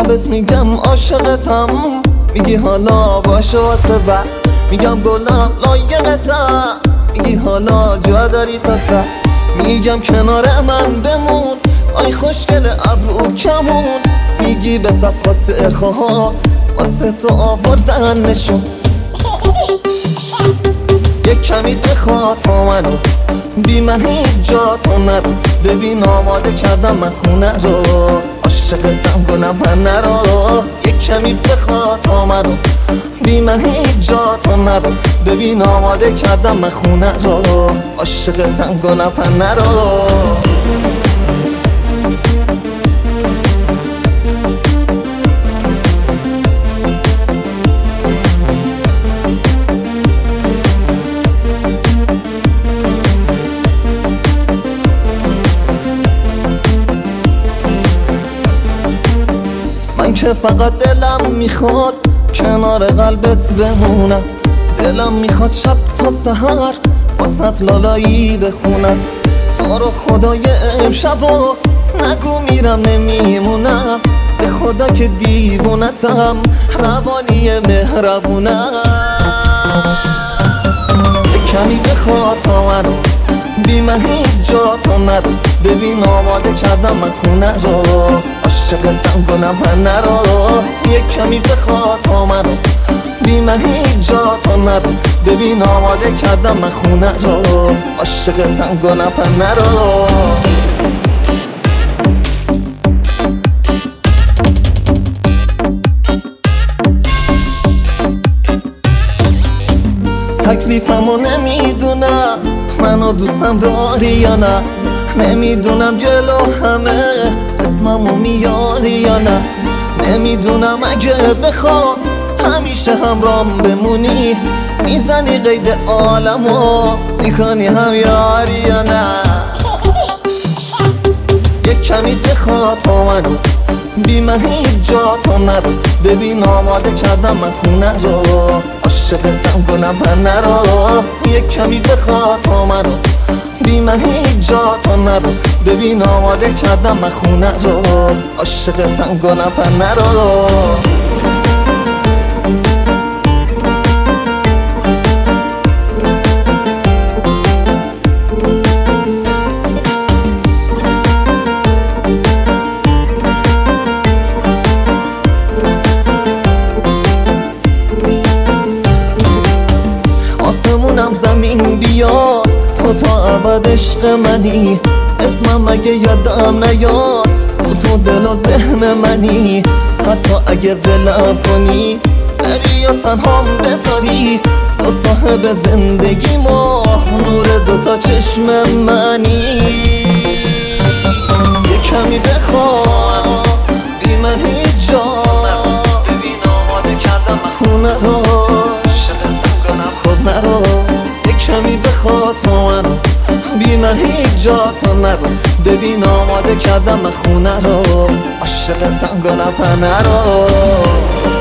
بهت میگم عاشقتم، میگی حالا باشه واسه بعد. میگم گلم لایقتم، میگی حالا جا داری تا سر. میگم کنار من بمون، آی خوشگل ابرو کمون. میگی به صفات ارخوها واسه تو آوردن نشون. یک کمی بخواد تا منو، بی من هیچ جا تو نرو. ببین آماده کردم من خونه رو، عاشقتم گلم من نرو. یک کمی بخواد تا منو، بی من هیچ جا تو نرو. ببین آماده کردم من خونه رو، عاشقتم گلم من نرو. من که فقط دلم میخواد کنار قلبت بمونم. دلم میخواد شب تا سحر واسط لالایی بخونم. تو رو خدای امشبا نگو میرم نمیمونم. به خدا که دیوونتم، روانی مهربونم. کمی بخواد تا منو، بی من هیچ جا تو نرو. ببین آماده کردم من خونه رو، عاشقتم گلم من نرو. یک کمی بخواد تا منو، بی من هیچ جا تو نرو. ببین آماده کردم من خونه رو، عاشقتم گلم من نرو. تکلیفمو نمیدونم، منو دوستم داری یا نه. نمیدونم جلو همه اسممو میاری یا نه. نمیدونم اگه بخوام همیشه همرام بمونی، میزنی قید عالمو، میکنی هم یاری یا نه. یک کمی بخواد تا منو، بی من هیچ جا تو نرو. ببین آماده کردم من خونه رو، عاشقتم گلم من نرو. یک کمی بخواد تا منو، بی من هیچ جا تو نرو. ببین آماده کردم من خونه رو، عاشقتم گلم من نرو. آسمونم زمین بیا، تو تا ابد عشق منی. اسمم اگه یادم نیاد، تو دل و ذهن منی. حتی اگه ولم کنی بری یا تنهام بذاری، تو صاحب زندگیمو، نور دوتا چشم منی. یه کمی بخواه بی من هیچ جا، ببین آماده کردم من خونه رو، عاشقتم گلم خود نرو. یک کمی بخواد تا منو، بی من هیچ جا تو نرو. ببین آماده کردم من خونه رو، عاشقتم گلم من نرو.